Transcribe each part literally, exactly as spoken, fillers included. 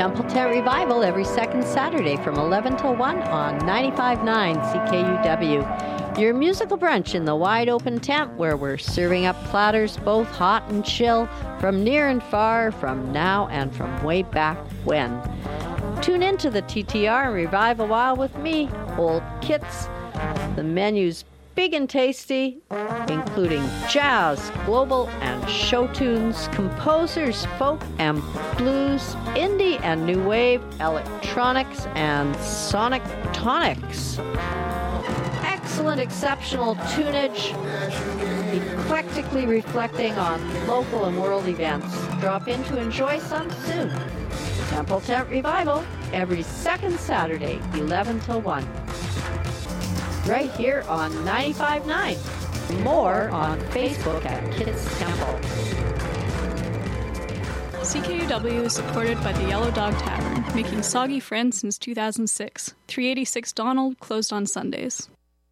Temple Tent Revival every second Saturday from eleven till one on ninety-five point nine C K U W. Your musical brunch in the wide open tent where we're serving up platters both hot and chill from near and far, from now and from way back when. Tune into the T T R and revive a while with me, Old Kits. The menu's big and tasty, including jazz, global, and show tunes, composers, folk and blues, indie and new wave, electronics, and sonic tonics. Excellent, exceptional tunage, eclectically reflecting on local and world events. Drop in to enjoy some soon. Temple Tent Revival, every second Saturday, eleven till one. Right here on ninety-five point nine. More on Facebook at Kits Temple. C K U W is supported by the Yellow Dog Tavern, making soggy friends since two thousand six. three eighty-six Donald, closed on Sundays.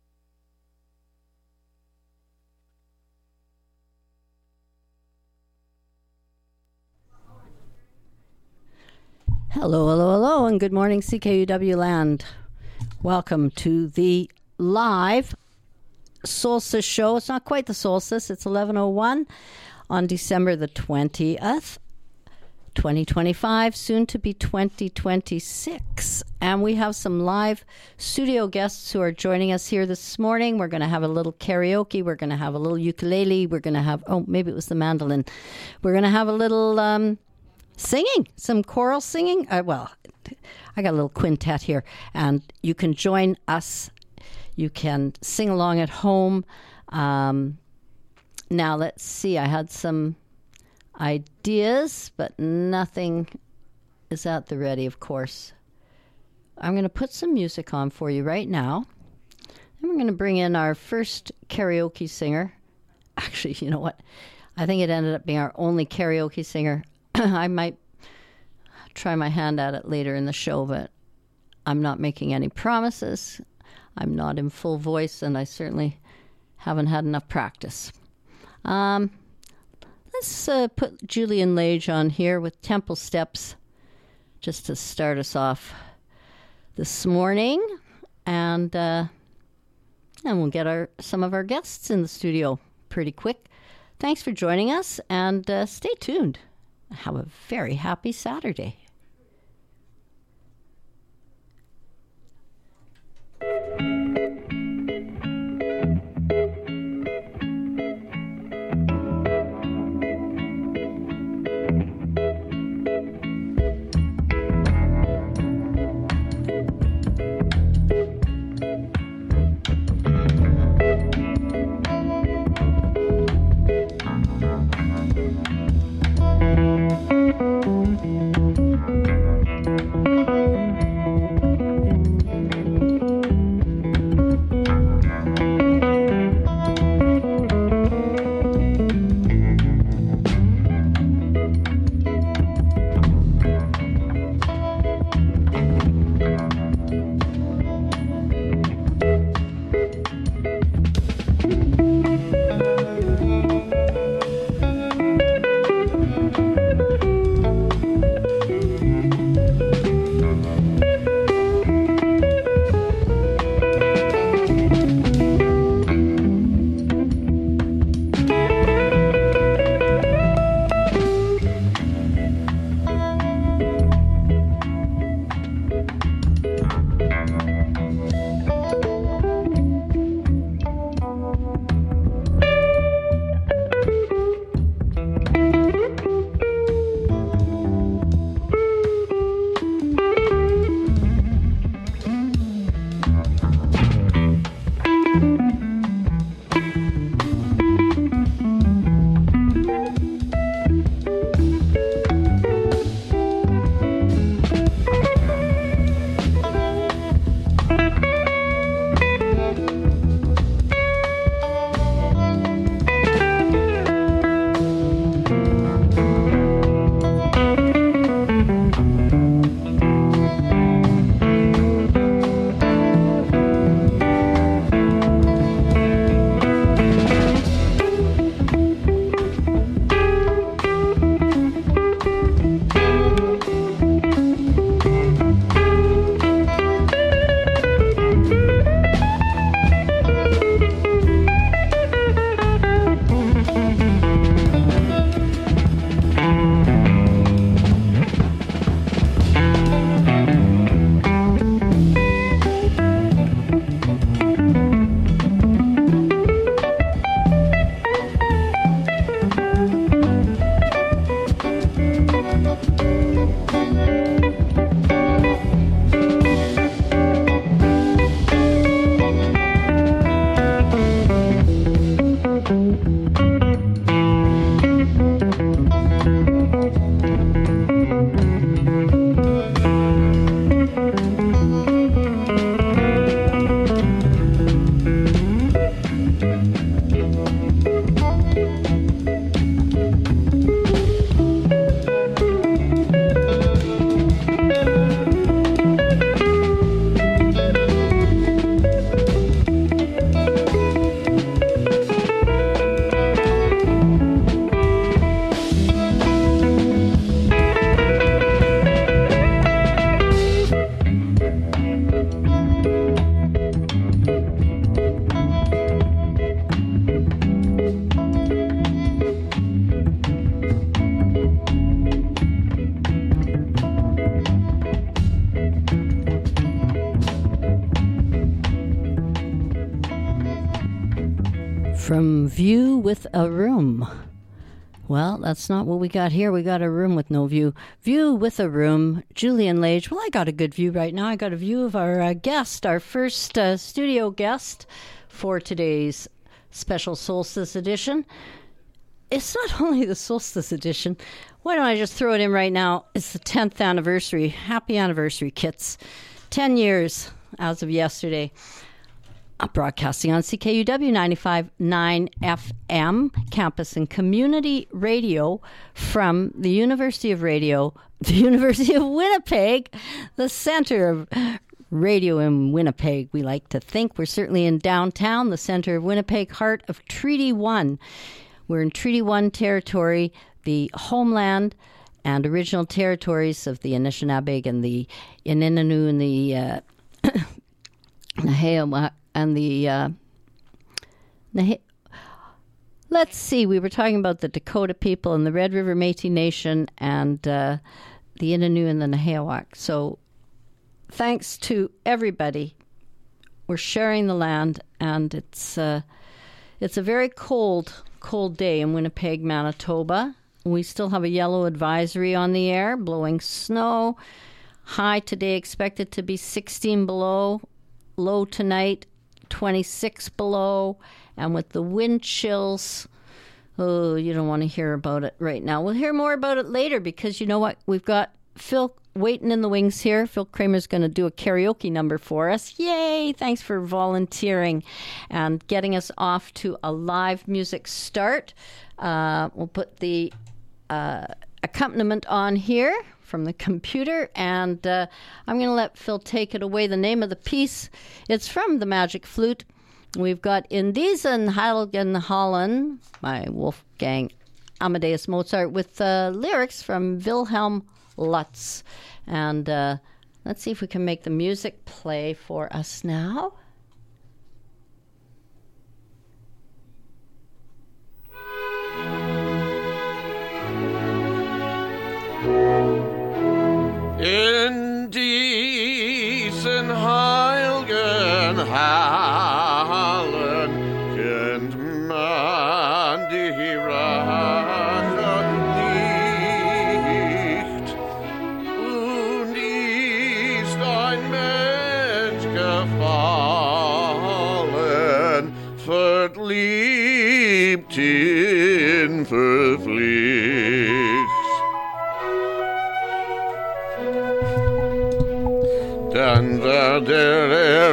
Hello, hello, hello, and good morning, C K U W land. Welcome to the live solstice show. It's not quite the solstice. It's eleven oh one on December the twentieth, twenty twenty-five, soon to be twenty twenty-six. And we have some live studio guests who are joining us here this morning. We're going to have a little karaoke. We're going to have a little ukulele. We're going to have, oh, maybe it was the mandolin. We're going to have a little um, singing, some choral singing. Uh, well, I got a little quintet here, and you can join us. You can sing along at home. Um, now, let's see. I had some ideas, but nothing is at the ready, of course. I'm going to put some music on for you right now. And we're going to bring in our first karaoke singer. Actually, you know what? I think it ended up being our only karaoke singer. I might try my hand at it later in the show, but I'm not making any promises. I'm not in full voice, and I certainly haven't had enough practice. Um, let's uh, put Julian Lage on here with Temple Steps just to start us off this morning, and uh, and we'll get our some of our guests in the studio pretty quick. Thanks for joining us, and uh, stay tuned. Have a very happy Saturday. From View with a Room. Well, that's not what we got here. We got a room with no view. View with a Room. Julian Lage. Well, I got a good view right now. I got a view of our uh, guest, our first uh, studio guest for today's special Solstice edition. It's not only the Solstice edition. Why don't I just throw it in right now? It's the tenth anniversary. Happy anniversary, kits. ten years as of yesterday. Broadcasting on C K U W ninety-five point nine F M, campus and community radio from the University of Radio, the University of Winnipeg, the center of radio in Winnipeg. We like to think we're certainly in downtown, the center of Winnipeg, heart of Treaty One. We're in Treaty One territory, the homeland and original territories of the Anishinaabe and the Inininu and the uh, Naheyawak. And the, uh, let's see, we were talking about the Dakota people and the Red River Métis Nation and uh, the Innu and the Naheyawak. So thanks to everybody. We're sharing the land, and it's, uh, it's a very cold, cold day in Winnipeg, Manitoba. We still have a yellow advisory on the air, blowing snow. High today expected to be sixteen below, low tonight twenty-six below, and with the wind chills, oh, you don't want to hear about it right now. We'll hear more about it later because you know what? We've got Phil waiting in the wings here. Phil Kramer's going to do a karaoke number for us. Yay! Thanks for volunteering and getting us off to a live music start. Uh, we'll put the uh, accompaniment on here from the computer, and uh, I'm going to let Phil take it away. The name of the piece, it's from the Magic Flute. We've got In Diesen Heiligen Hallen by Wolfgang Amadeus Mozart with uh, lyrics from Wilhelm Lutz. And uh, let's see if we can make the music play for us now. In diesen heiligen Hallen kennt man die Rache nicht, und ist ein Mensch gefallen, verliebt in Verpflicht. Dann wird der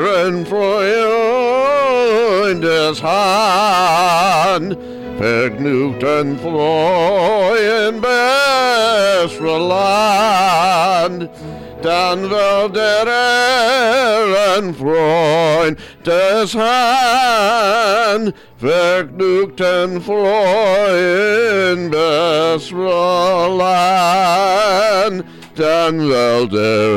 Ehrenfreund des Herrn vergnügt und freuen besser Land. Dann wird der Ehrenfreund des Herrn vergnügt und freuen besser Land. Dann wird der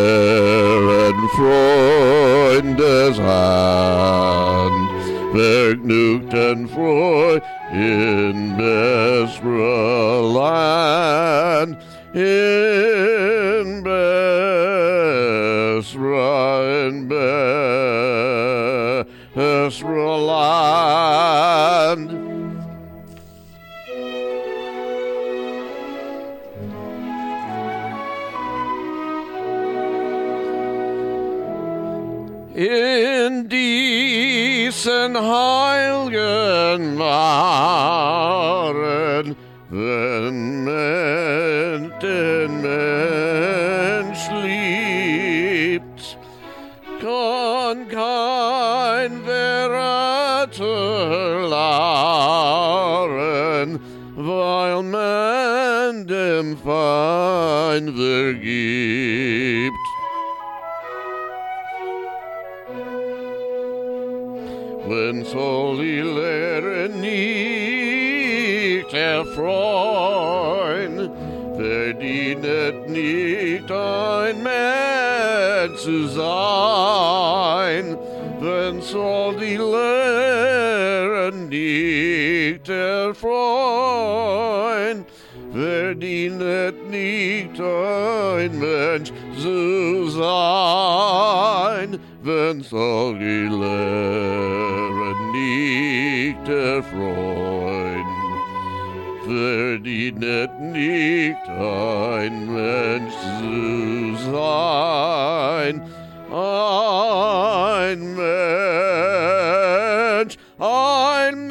Ehrenfreund des Herrn vergnügt und freuen in besserer Land, in besserer, in besserer Land. In diesen heiligen Waren, wenn man den Mensch liebt, kann kein Verräter lachen, weil man dem Feind vergibt. Wenn soll die Lehre nicht erfreuen, verdient nicht ein Mensch zu sein. Wenn soll die Lehre nicht erfreuen, verdient nicht ein Mensch zu sein. Wenn soll die Lehre nicht nicht erfreuen. Verdient nicht ein Mensch zu sein, ein Mensch, ein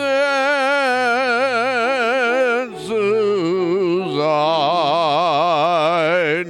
Mensch zu sein.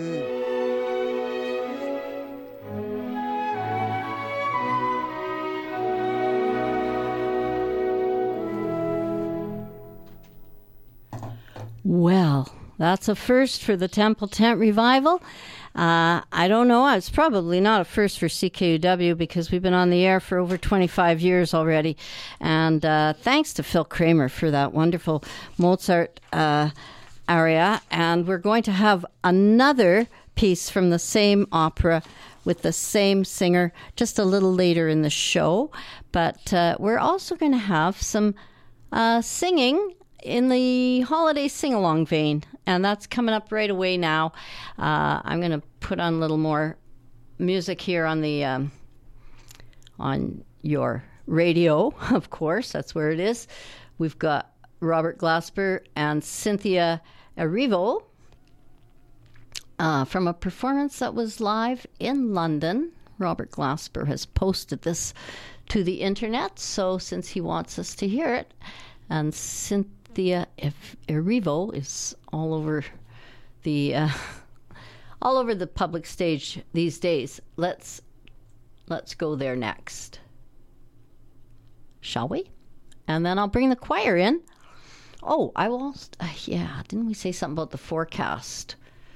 Well, that's a first for the Temple Tent Revival. Uh, I don't know. It's probably not a first for C K U W because we've been on the air for over twenty-five years already. And uh, thanks to Phil Kramer for that wonderful Mozart uh, aria. And we're going to have another piece from the same opera with the same singer just a little later in the show. But uh, we're also going to have some uh, singing in the holiday sing-along vein, and that's coming up right away now. Uh, I'm going to put on a little more music here on the um, on your radio, of course. That's where it is. We've got Robert Glasper and Cynthia Erivo uh, from a performance that was live in London. Robert Glasper has posted this to the internet, so since he wants us to hear it, and Cynthia The uh, Erivo is all over the uh, all over the public stage these days. Let's let's go there next, shall we? And then I'll bring the choir in. Oh, I will. Uh, yeah, didn't we say something about the forecast?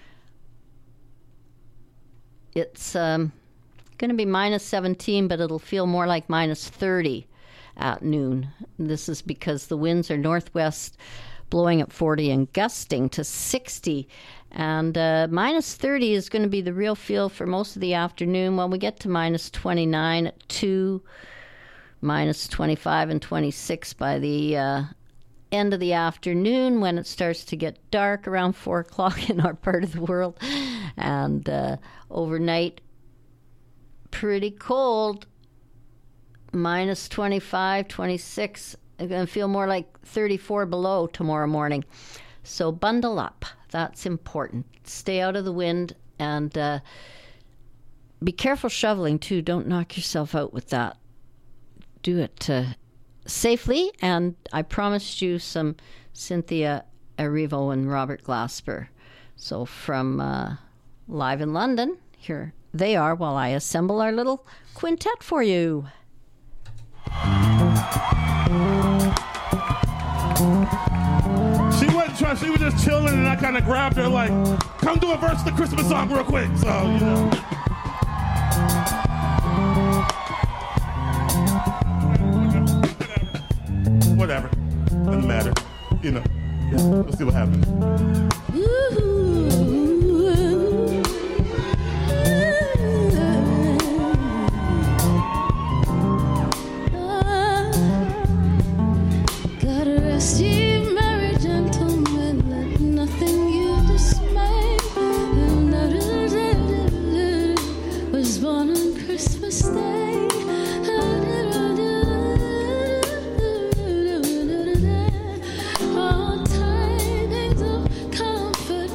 It's um, going to be minus seventeen, but it'll feel more like minus thirty at noon. This is because the winds are northwest, blowing at forty and gusting to sixty. And uh, minus thirty is going to be the real feel for most of the afternoon. When we get to minus twenty-nine at two, minus twenty-five and twenty-six by the uh, end of the afternoon, when it starts to get dark around four o'clock in our part of the world. And uh, overnight, pretty cold. Minus twenty-five, twenty-six. It's going to feel more like thirty-four below tomorrow morning. So bundle up. That's important. Stay out of the wind and uh, be careful shoveling, too. Don't knock yourself out with that. Do it uh, safely. And I promised you some Cynthia Erivo and Robert Glasper. So from uh, live in London, here they are while I assemble our little quintet for you. She wasn't trying, she was just chilling, and I kind of grabbed her like, come do a verse of the Christmas song real quick. So, you know. Whatever. Doesn't matter. You know. Yeah, let's see what happens. All tidings of comfort.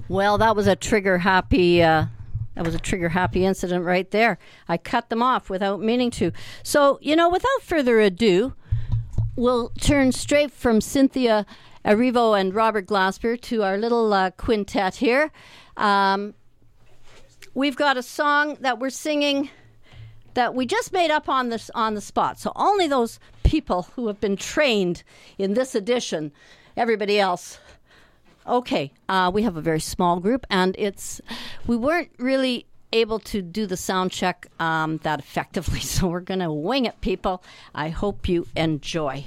Well, that was a trigger happy uh, that was a trigger happy incident right there. I cut them off without meaning to. So, you know, without further ado, we'll turn straight from Cynthia Erivo and Robert Glasper to our little uh, quintet here. Um, we've got a song that we're singing that we just made up on this on the spot. So only those people who have been trained in this edition, everybody else. Okay, uh, we have a very small group, and it's we weren't really able to do the sound check um, that effectively, so we're going to wing it, people. I hope you enjoy.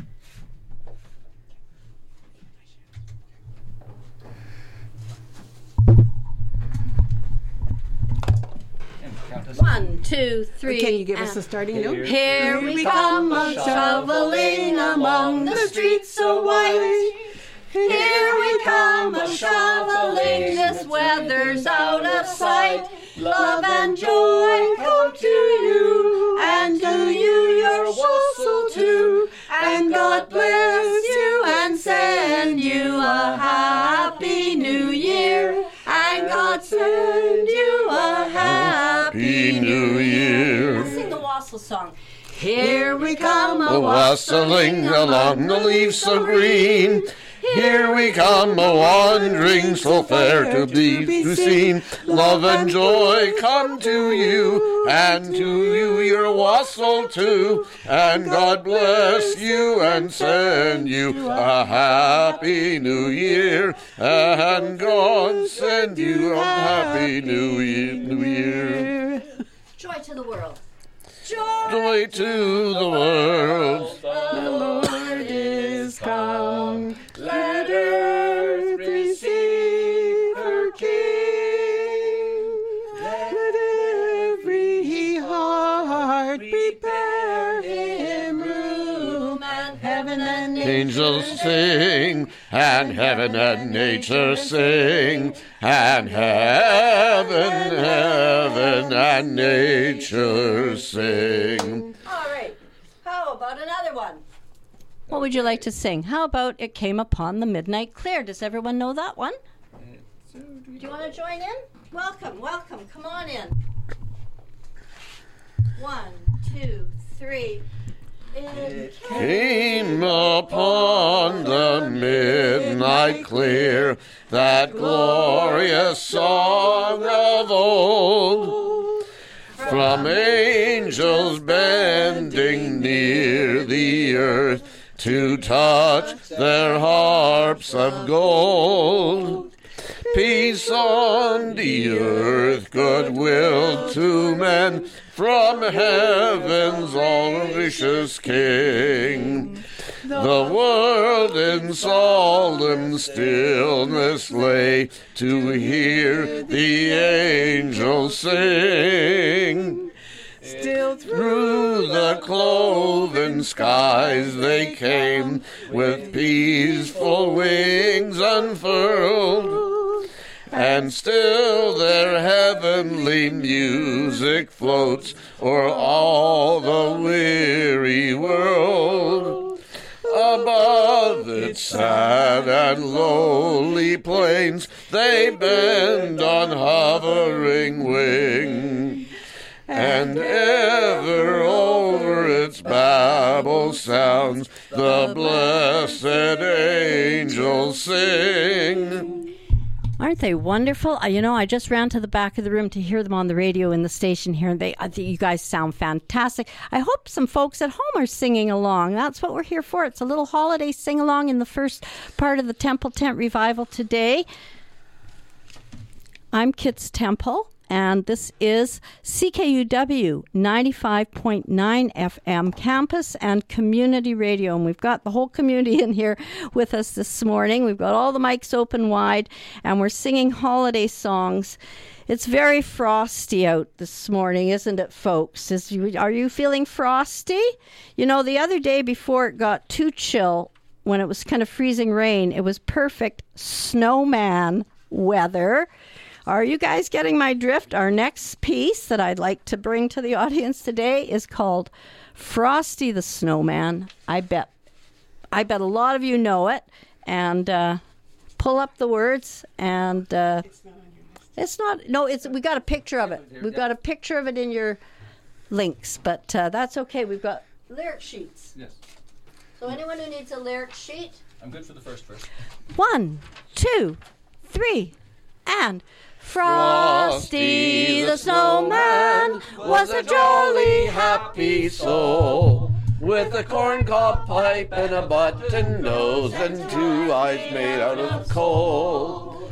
One, two, three. Can you give us a starting note? Here we come, a-shoveling among the streets so white. Here we come, a-shoveling, this weather's out of sight. Love and joy come to you, and to you your wassail too. And God bless you and send you a happy new year. And God send you a happy new year. Let's sing the wassail song. Here we come, A wassailing along the leaves so green. Here we come, a wandering so fair to be to seen. Love and joy come to you, and to you your wassail too. And God bless you and send you a happy new year. And God send you a happy new year. New year. Joy to the world. Joy to the world. The Lord is come. Let earth receive her King. Let every heart prepare him room, and heaven and nature Angels sing, and heaven and nature sing, and heaven, heaven and nature sing. All right. How about another one? What would you like to sing? How about It Came Upon the Midnight Clear? Does everyone know that one? Do you want to join in? Welcome, welcome. Come on in. One, two, three. It Came upon the midnight clear, that glorious song of old, from angels bending near the earth to touch their harps of gold. Peace on the earth, goodwill to men, from heaven's all-gracious King. The world in solemn stillness lay to hear the angels sing. Still through the cloven skies they came, with peaceful wings unfurled, and still their heavenly music floats o'er all the weary world. Above its sad and lowly plains they bend on hovering wing, and ever over its babel sounds the blessed angels sing. Aren't they wonderful? Uh, you know, I just ran to the back of the room to hear them on the radio in the station here, and they, I think you guys sound fantastic. I hope some folks at home are singing along. That's what we're here for. It's a little holiday sing-along in the first part of the Temple Tent Revival today. I'm Kits Temple, and this is C K U W ninety-five point nine F M campus and community radio. And we've got the whole community in here with us this morning. We've got all the mics open wide, and we're singing holiday songs. It's very frosty out this morning, isn't it, folks? Is you, are you feeling frosty? You know, the other day before it got too chill, when it was kind of freezing rain, it was perfect snowman weather. Are you guys getting my drift? Our next piece that I'd like to bring to the audience today is called Frosty the Snowman. I bet I bet a lot of you know it, and uh, pull up the words and uh, it's not. No, it's we got a picture of it. We've got a picture of it in your links, but uh, that's okay. We've got lyric sheets. Yes. So anyone who needs a lyric sheet. I'm good for the first verse. One, two, three, and Frosty the Snowman was a jolly happy soul, with a corncob pipe and a button nose and two eyes made out of coal.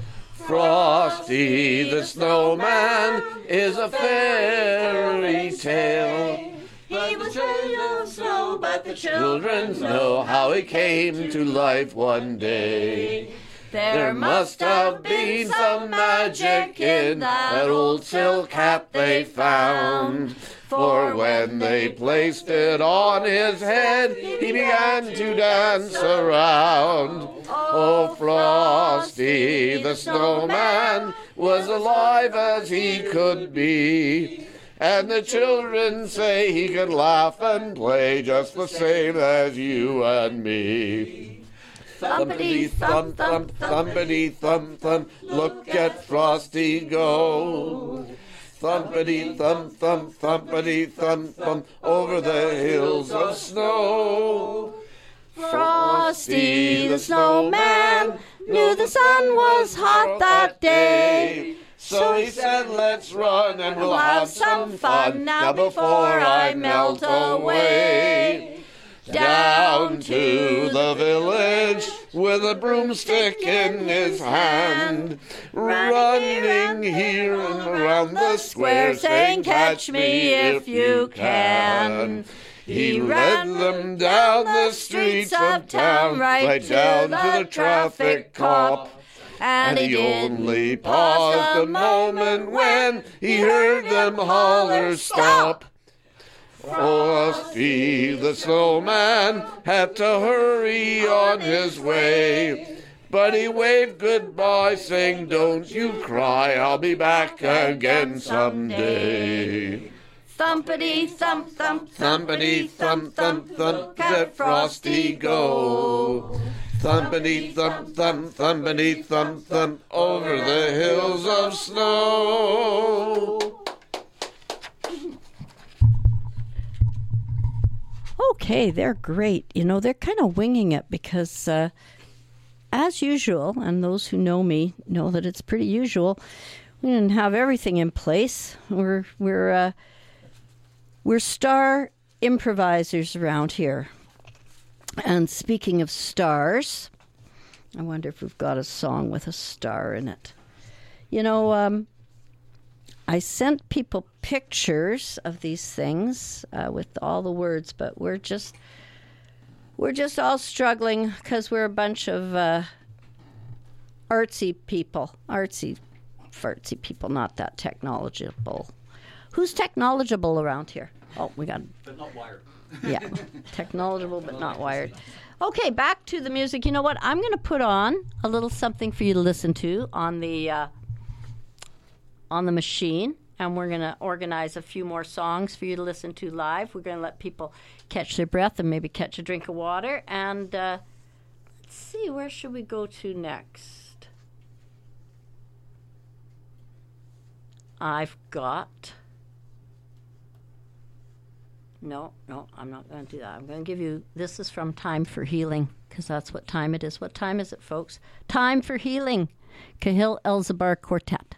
Frosty the Snowman is a fairy tale. He was made of snow, but the Children know how he came to life one day. There must have been some magic in that old silk hat they found, for when they placed it on his head, he began to dance around. Oh, Frosty the Snowman was alive as he could be, and the children say he could laugh and play just the same as you and me. Thumpity thump thump, thumpity thump thump, look at Frosty go. Thumpity thump thump, thumpity thump thump, over the hills of snow. Frosty the Snowman knew the sun was hot that day. So he said, let's run and we'll have some fun now before I melt away. Down to the village with a broomstick in his hand, running here and around the square saying, catch me if you can. He led them down the streets of town, right down to the traffic cop. And he only paused a moment when he heard them holler, stop. Frosty the Snowman had to hurry on his way, but he waved goodbye saying, don't you cry, I'll be back again someday. Thumpity thump thump, Thumpity thump thump thump, let Frosty go. Thumpity thump thump, thumpity thump thump, over the hills of snow. Okay, they're great. You know, they're kind of winging it because, uh, as usual, and those who know me know that it's pretty usual, we didn't have everything in place. We're we're uh, we're star improvisers around here. And speaking of stars, I wonder if we've got a song with a star in it. You know, um, I sent people pictures of these things uh, with all the words, but we're just we're just all struggling because we're a bunch of uh, artsy people, artsy, fartsy people, not that technological. Who's technological around here? Oh, we got. But not wired. Yeah, technological but not wired. Okay, back to the music. You know what? I'm going to put on a little something for you to listen to on the uh, on the machine, and we're going to organize a few more songs for you to listen to live. We're going to let people catch their breath and maybe catch a drink of water. And uh, let's see, where should we go to next? I've got... No, no, I'm not going to do that. I'm going to give you, this is from Time for Healing, because that's what time it is. What time is it, folks? Time for Healing, Cahill Elzbar Quartet.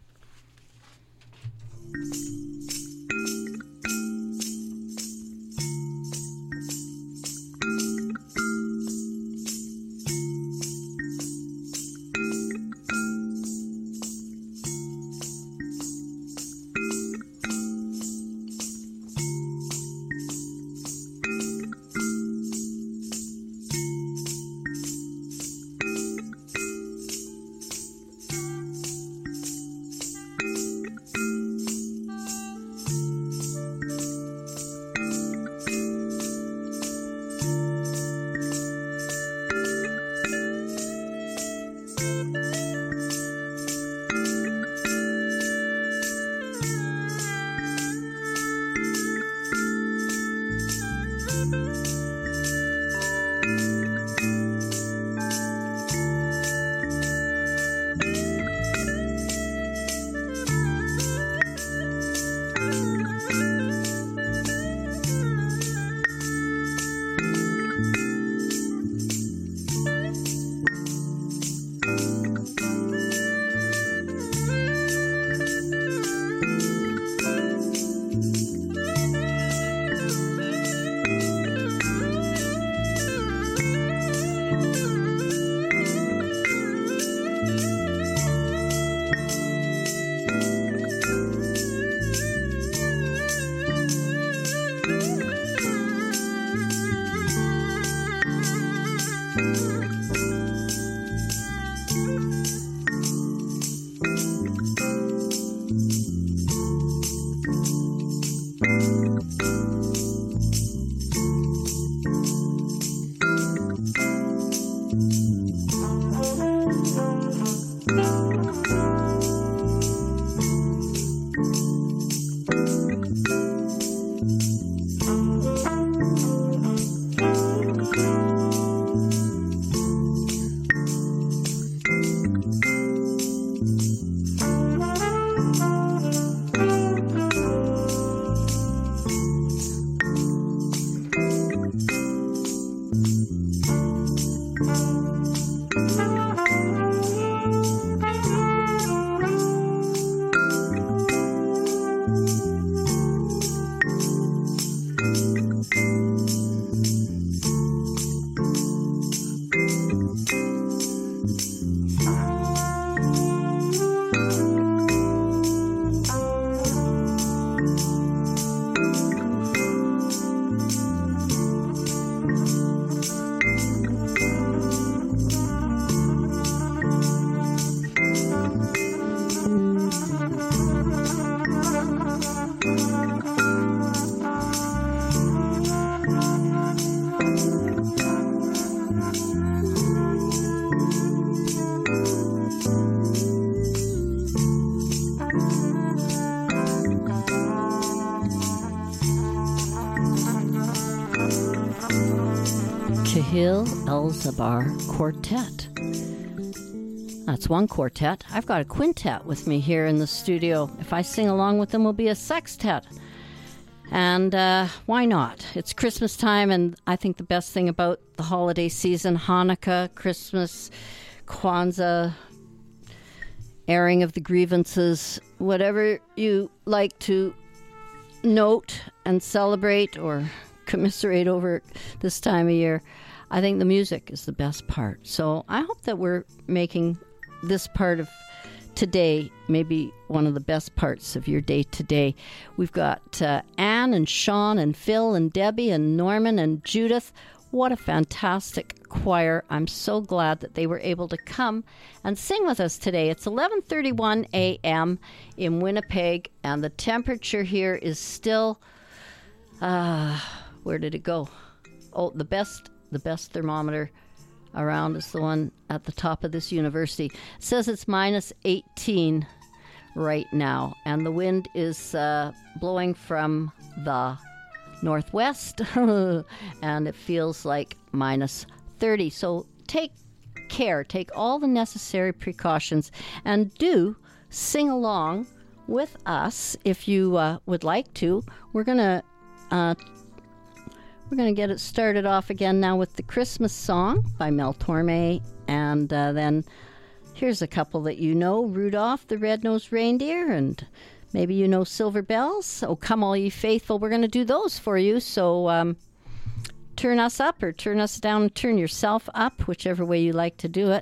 Cahill Elzabar Quartet. That's one quartet. I've got a quintet with me here in the studio. If I sing along with them, it'll be a sextet. And uh, why not? It's Christmas time, and I think the best thing about the holiday season, Hanukkah, Christmas, Kwanzaa, airing of the grievances, whatever you like to note and celebrate or commiserate over this time of year, I think the music is the best part. So I hope that we're making this part of today maybe one of the best parts of your day today. We've got uh, Anne and Sean and Phil and Debbie and Norman and Judith. What a fantastic choir. I'm so glad that they were able to come and sing with us today. It's eleven thirty-one a.m. in Winnipeg, and the temperature here is still, uh, where did it go? Oh, the best, the best thermometer around is the one at the top of this university. It says it's minus eighteen right now, and the wind is uh, blowing from the northwest, and it feels like minus thirty. So take care, take all the necessary precautions, and do sing along with us if you uh, would like to. We're gonna uh, we're gonna get it started off again now with the Christmas song by Mel Torme, and uh, then here's a couple that you know: Rudolph the Red-Nosed Reindeer, and maybe you know Silver Bells. Oh, Come All Ye Faithful. We're going to do those for you. So um, turn us up or turn us down. Turn yourself up, whichever way you like to do it.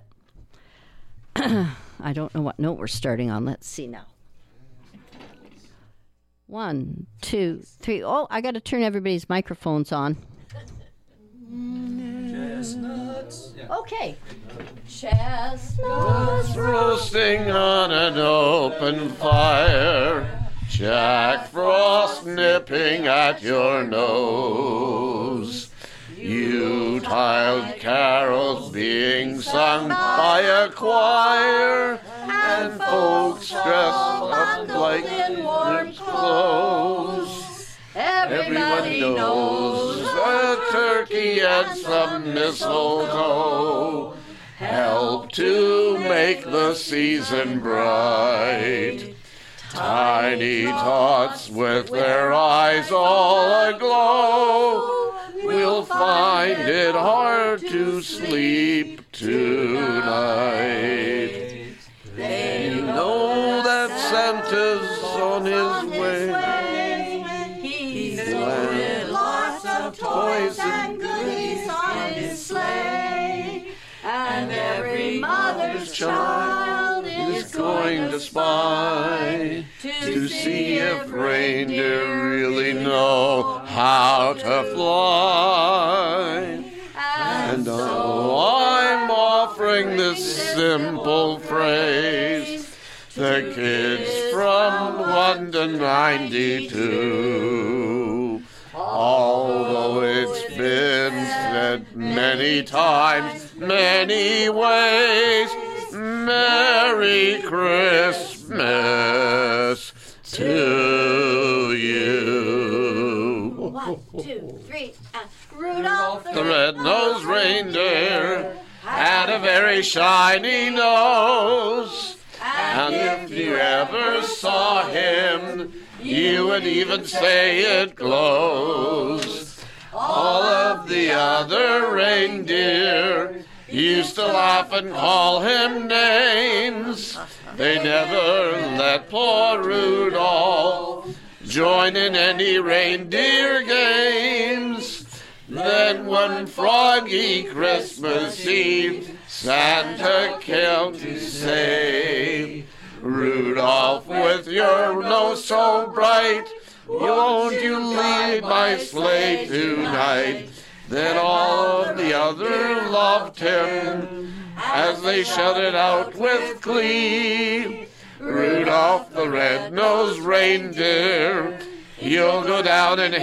I don't know what note we're starting on. Let's see now. One, two, three. Oh, I got to turn everybody's microphones on. Chestnuts. Okay. Chestnuts roasting on an open fire, Jack Frost nipping at your nose, Yuletide carols being sung by a choir, and folks dressed up like warm clothes. Everybody knows a turkey and some mistletoe help to make the season bright. Tiny tots with their eyes all aglow will find it hard to sleep tonight. They know that Santa's on his way. He's loaded lots of toys and goodies on his sleigh. And every mother's child is going to spy to see if reindeer really know how to fly. And oh, I'm offering this simple phrase, the kids from one to ninety-two. Although it's been said many times, many ways, Merry Christmas to you. One, two, three, and Rudolph the red-nosed reindeer had a very shiny nose, and if you ever saw him, you would even say it glows. All of the other reindeer used to laugh and call him names. They never let poor Rudolph join in any reindeer games. Then one froggy Christmas Eve, Santa came to say, Rudolph, with your nose so bright, won't you lead my sleigh tonight? Then all of the other loved him as they shouted out with glee, Rudolph the red-nosed reindeer, you'll go down in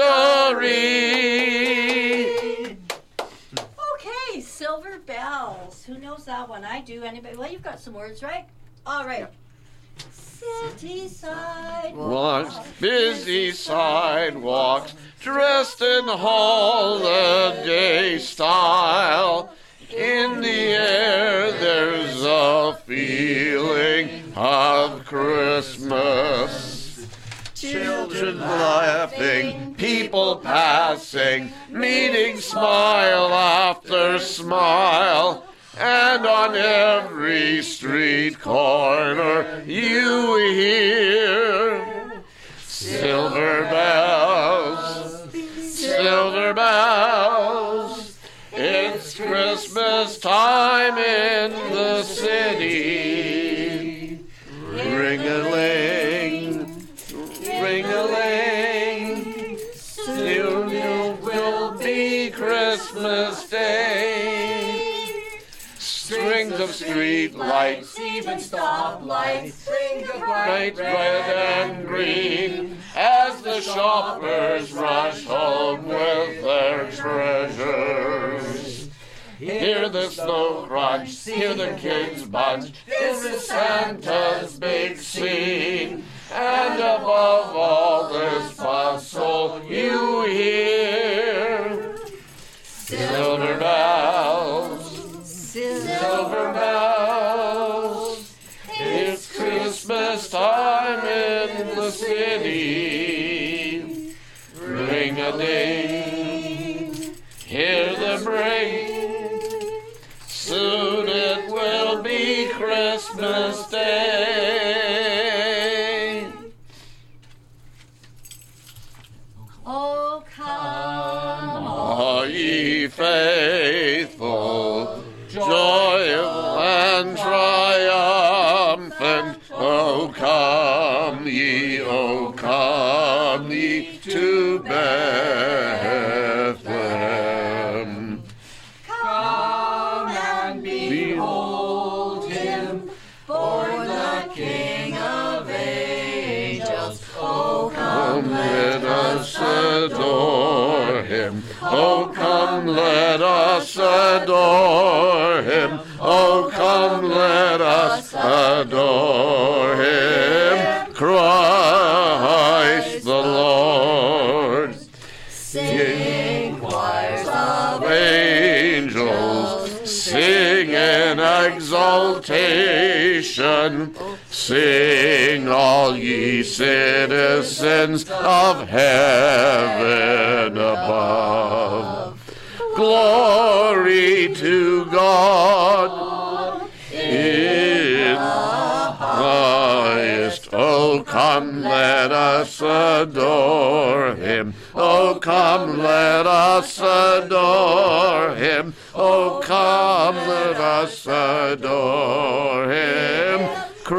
history. Okay, Silver Bells. Who knows that one? I do. Anybody? Well, you've got some words, right? All right. City sidewalks, Walks, busy sidewalks, dressed in holiday style. In the air there's a feeling of Christmas. Children laughing, people passing, meeting smile after smile. And on every street corner you hear silver bells, silver bells. It's Christmas time in the city. Ring-a-ling, ring-a-ling. Soon it will be Christmas Day. Strings of street lights, even stoplights, strings of bright red and green, as the shoppers rush home with their treasures. Hear the snow crunch, hear the kids bunch, this is Santa's big scene. And above all this bustle you hear silver bells, silver bells. It's Christmas time in the city. Ring-a-ding, hear them ring. Soon it will be Christmas Day. Oh, come, all ye faithful, joyful and triumphant, O come ye, O come ye to Bethlehem. Come and behold him, born the King of angels. Oh, come, Let us adore him. Oh, come, let us adore him. Oh, come, let us adore him. Christ the Lord. sing choirs of Angels sing in exaltation. Sing, all ye citizens of heaven above. Glory to God in the highest. Oh, come, let us adore him. Oh, come, let us adore him. Oh, come, let us adore him.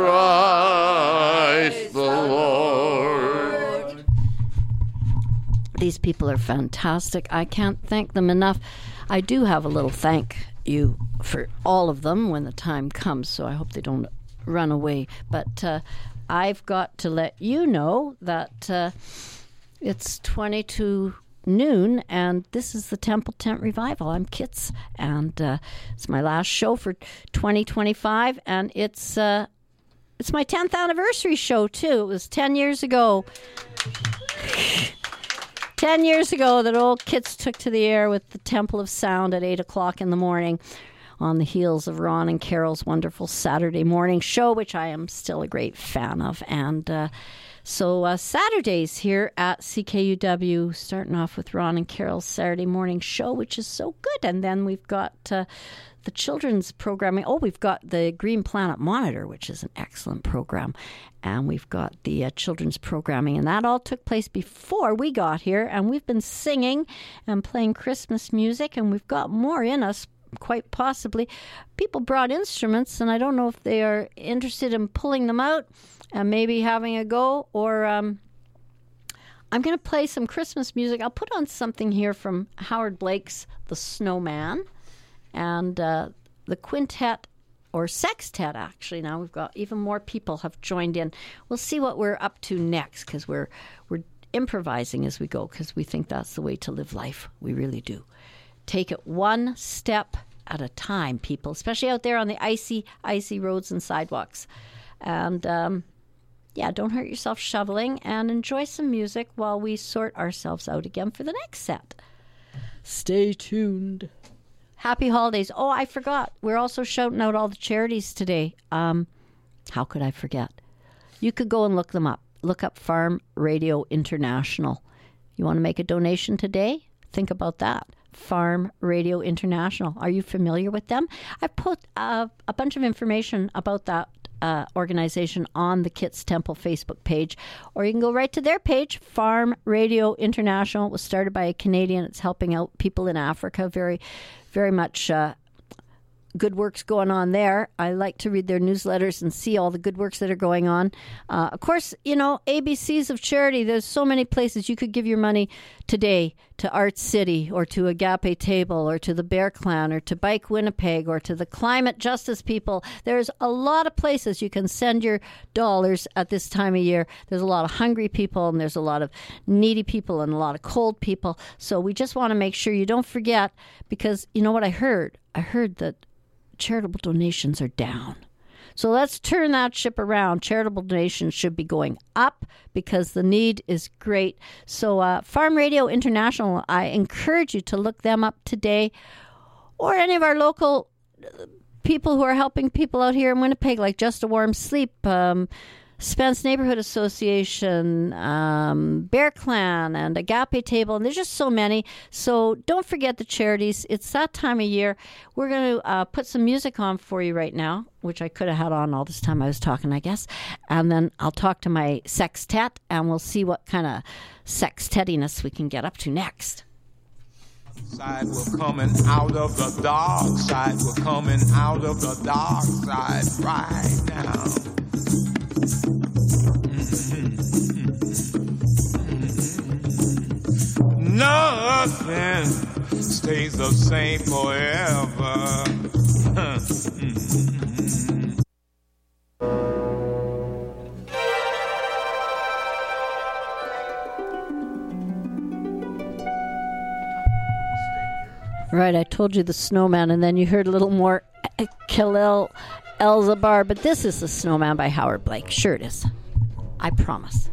Christ the Lord. These people are fantastic. I can't thank them enough. I do have a little thank you for all of them when the time comes, so I hope they don't run away. But uh, I've got to let you know that uh, it's twenty to noon, and this is the Temple Tent Revival. I'm Kits, and uh, it's my last show for twenty twenty-five, and it's uh, it's my tenth anniversary show, too. It was ten years ago. Ten years ago that old Kits took to the air with the Temple of Sound at eight o'clock in the morning on the heels of Ron and Carol's wonderful Saturday morning show, which I am still a great fan of. And uh, so uh, Saturdays here at C K U W, starting off with Ron and Carol's Saturday morning show, which is so good. And then we've got uh, the children's programming. Oh, we've got the Green Planet Monitor, which is an excellent program. And we've got the uh, children's programming. And that all took place before we got here. And we've been singing and playing Christmas music. And we've got more in us, quite possibly. People brought instruments, and I don't know if they are interested in pulling them out and maybe having a go. Or um, I'm going to play some Christmas music. I'll put on something here from Howard Blake's The Snowman. And uh, the quintet, or sextet, actually. Now we've got even more people have joined in. We'll see what we're up to next, because we're we're improvising as we go, because we think that's the way to live life. We really do. Take it one step at a time, people, especially out there on the icy, icy roads and sidewalks. And um, yeah, don't hurt yourself shoveling and enjoy some music while we sort ourselves out again for the next set. Stay tuned. Happy holidays. Oh, I forgot. We're also shouting out all the charities today. Um, how could I forget? You could go and look them up. Look up Farm Radio International. You want to make a donation today? Think about that. Farm Radio International. Are you familiar with them? I've put uh, a bunch of information about that uh, organization on the Kits Temple Facebook page, or you can go right to their page, Farm Radio International. It was started by a Canadian. It's helping out people in Africa. Very, very much uh, good works going on there. I like to read their newsletters and see all the good works that are going on. Uh, of course, you know, A B Cs of charity. There's so many places you could give your money today, to Art City or to Agape Table or to the Bear Clan or to Bike Winnipeg or to the Climate Justice people. There's a lot of places you can send your dollars at this time of year. There's a lot of hungry people and there's a lot of needy people and a lot of cold people. So we just want to make sure you don't forget, because you know what I heard? I heard that charitable donations are down. So let's turn that ship around. Charitable donations should be going up because the need is great. So uh, Farm Radio International, I encourage you to look them up today, or any of our local people who are helping people out here in Winnipeg, like Just a Warm Sleep, um, Spence Neighborhood Association, um, Bear Clan, and Agape Table, and there's just so many. So don't forget the charities. It's that time of year. We're going to uh, put some music on for you right now, which I could have had on all this time I was talking, I guess. And then I'll talk to my sextet, and we'll see what kind of sextettiness we can get up to next. Side, we're coming out of the dark side. We're coming out of the dark side right now. Nothing stays the same forever. Right, I told you the snowman, and then you heard a little more Khalil Elzabar, but this is the Snowman by Howard Blake. Sure it is. I promise.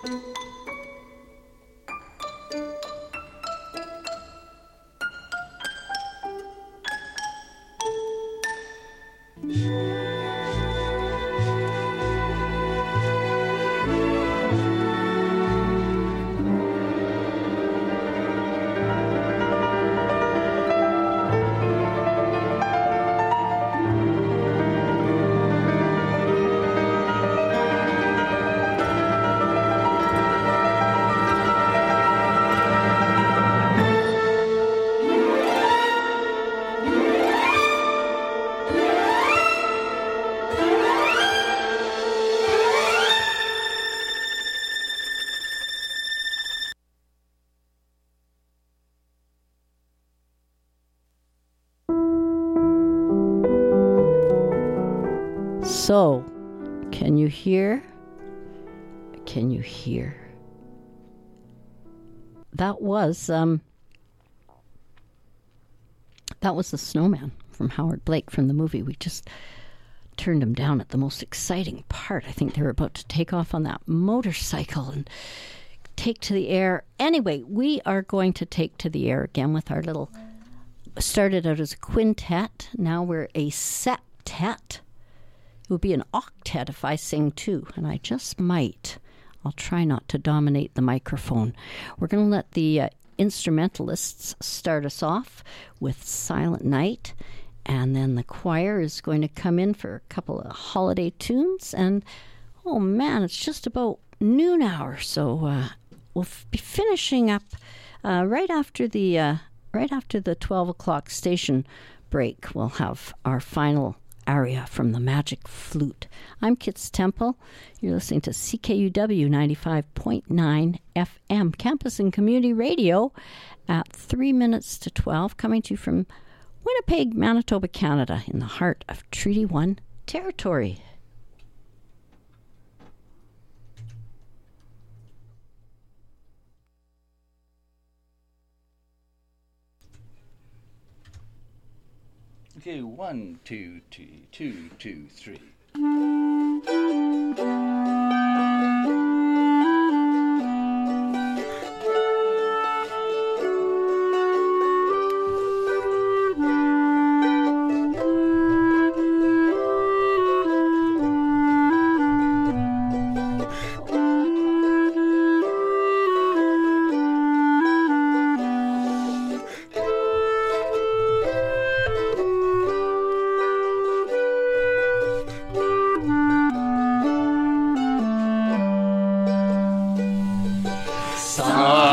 So, can you hear? Can you hear? That was um that was the snowman from Howard Blake from the movie. We just turned him down at the most exciting part. I think they were about to take off on that motorcycle and take to the air. Anyway, we are going to take to the air again with our little, started out as a quintet, now we're a septet. It would be an octet if I sing too, and I just might. I'll try not to dominate the microphone. We're going to let the uh, instrumentalists start us off with Silent Night, and then the choir is going to come in for a couple of holiday tunes, and oh man, it's just about noon hour, so uh, we'll f- be finishing up uh, right after the uh, right after the twelve o'clock station break. We'll have our final aria from the Magic Flute. I'm Kits Temple. You're listening to C K U W ninety-five point nine F M, Campus and Community Radio, at three minutes to twelve, coming to you from Winnipeg, Manitoba, Canada, in the heart of Treaty one territory. Okay, one, two, two, two, two, three. Silent